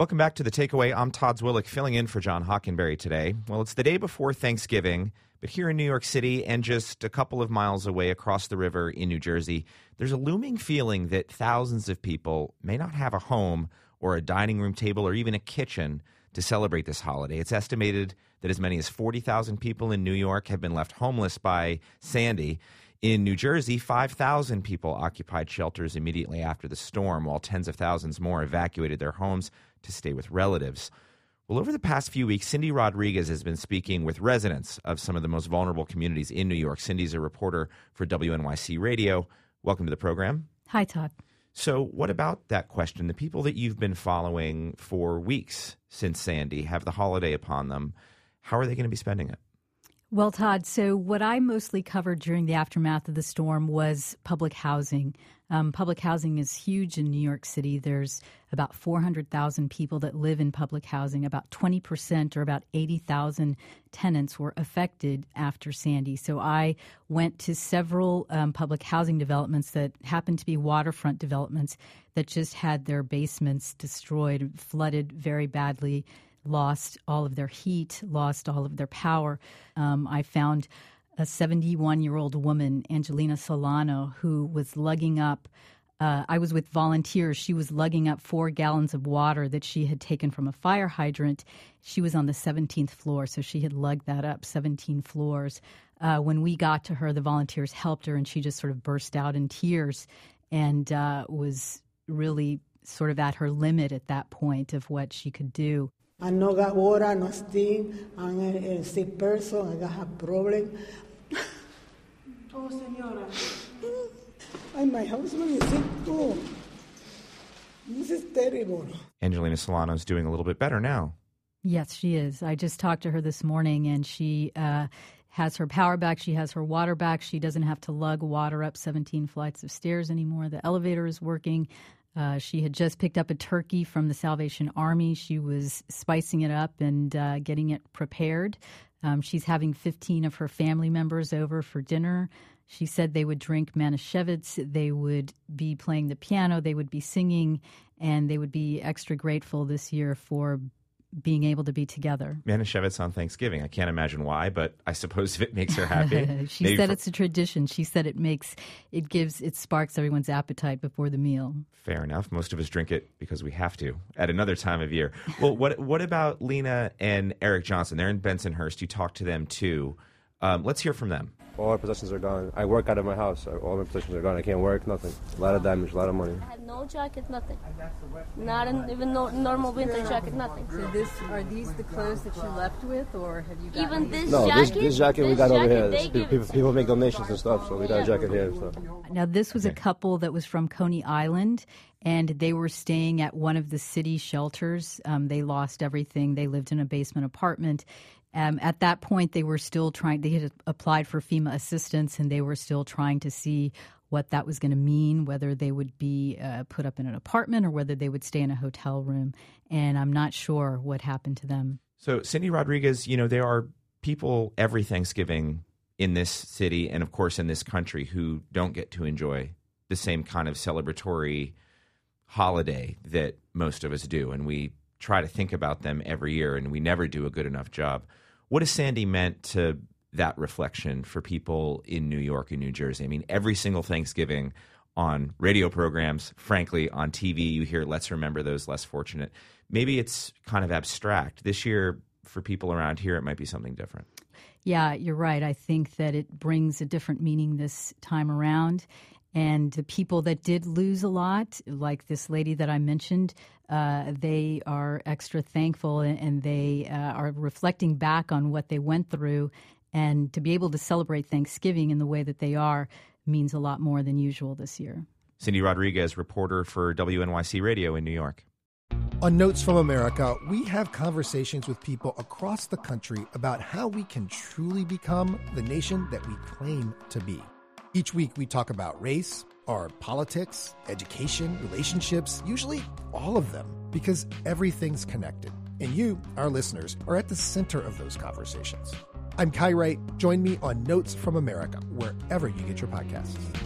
Welcome back to The Takeaway. I'm Todd Zwillich, filling in for John Hockenberry today. Well, it's the day before Thanksgiving, but here in New York City and just a couple of miles away across the river in New Jersey, there's a looming feeling that thousands of people may not have a home or a dining room table or even a kitchen to celebrate this holiday. It's estimated that as many as 40,000 people in New York have been left homeless by Sandy. In New Jersey, 5,000 people occupied shelters immediately after the storm, while tens of thousands more evacuated their homes to stay with relatives. Well, over the past few weeks, Cindy Rodriguez has been speaking with residents of some of the most vulnerable communities in New York. Cindy's a reporter for WNYC Radio. Welcome to the program. Hi, Todd. So what about that question? The people that you've been following for weeks since Sandy have the holiday upon them. How are they going to be spending it? Well, Todd, so what I mostly covered during the aftermath of the storm was public housing. Public housing is huge in New York City. There's about 400,000 people that live in public housing. About 20% or about 80,000 tenants were affected after Sandy. So I went to several public housing developments that happened to be waterfront developments that just had their basements destroyed, flooded very badly, lost all of their heat, lost all of their power. I found a 71-year-old woman, Angelina Solano, who was lugging up, I was with volunteers. She was lugging up 4 gallons of water that she had taken from a fire hydrant. She was on the 17th floor, so she had lugged that up 17 floors. When we got to her, the volunteers helped her, and she just sort of burst out in tears and was really sort of at her limit at that point of what she could do. I no got water, no steam. I'm a sick person. I got a problem. Oh, señora. And my husband is sick too. This is terrible. Angelina Solano's doing a little bit better now. Yes, she is. I just talked to her this morning, and she has her power back. She has her water back. She doesn't have to lug water up 17 flights of stairs anymore. The elevator is working. She had just picked up a turkey from the Salvation Army. She was spicing it up and getting it prepared. She's having 15 of her family members over for dinner. She said they would drink Manischewitz, they would be playing the piano, they would be singing, and they would be extra grateful this year for being able to be together. Manischewitz on Thanksgiving. I can't imagine why, but I suppose if it makes her happy. She said it's a tradition. She said it sparks everyone's appetite before the meal. Fair enough. Most of us drink it because we have to at another time of year. Well, what about Lena and Eric Johnson? They're in Bensonhurst. You talked to them too. Let's hear from them. All our possessions are gone. I work out of my house. All my possessions are gone. I can't work, nothing. A lot of damage, a lot of money. I had no jacket, nothing. Not even no normal winter jacket, nothing. So are these the clothes that you left with, or have you got even this no, jacket? This jacket we got over here. People make donations and stuff, so we got a jacket here and stuff. Now, this was a couple that was from Coney Island, and they were staying at one of the city shelters. They lost everything. They lived in a basement apartment. At that point, they were still trying. They had applied for FEMA assistance, and they were still trying to see what that was going to mean, whether they would be put up in an apartment or whether they would stay in a hotel room. And I'm not sure what happened to them. So, Cindy Rodriguez, there are people every Thanksgiving in this city and, of course, in this country who don't get to enjoy the same kind of celebratory holiday that most of us do. And we try to think about them every year, and we never do a good enough job. What has Sandy meant to that reflection for people in New York and New Jersey? I mean, every single Thanksgiving on radio programs, frankly, on TV, you hear, let's remember those less fortunate. Maybe it's kind of abstract. This year, for people around here, it might be something different. Yeah, you're right. I think that it brings a different meaning this time around. And the people that did lose a lot, like this lady that I mentioned, they are extra thankful, and they are reflecting back on what they went through. And to be able to celebrate Thanksgiving in the way that they are means a lot more than usual this year. Cindy Rodriguez, reporter for WNYC Radio in New York. On Notes from America, we have conversations with people across the country about how we can truly become the nation that we claim to be. Each week, we talk about race, our politics, education, relationships, usually all of them, because everything's connected. And you, our listeners, are at the center of those conversations. I'm Kai Wright. Join me on Notes from America, wherever you get your podcasts.